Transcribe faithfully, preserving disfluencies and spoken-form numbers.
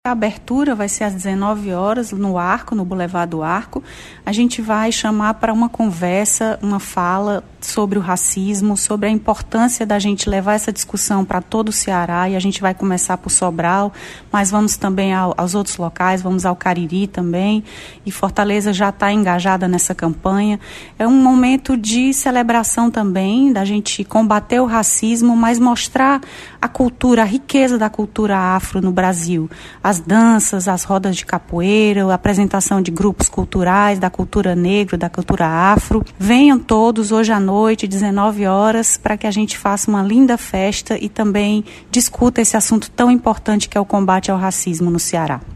A abertura vai ser às dezenove horas no Arco, no Boulevard do Arco. A gente vai chamar para uma conversa, uma fala sobre o racismo, sobre a importância da gente levar essa discussão para todo o Ceará, e a gente vai começar por Sobral, mas vamos também ao, aos outros locais, vamos ao Cariri também, e Fortaleza já está engajada nessa campanha. É um momento de celebração também, da gente combater o racismo, mas mostrar a cultura, a riqueza da cultura afro no Brasil. As danças, as rodas de capoeira, a apresentação de grupos culturais, da cultura negra, da cultura afro. Venham todos hoje à noite, dezenove horas, para que a gente faça uma linda festa e também discuta esse assunto tão importante que é o combate ao racismo no Ceará.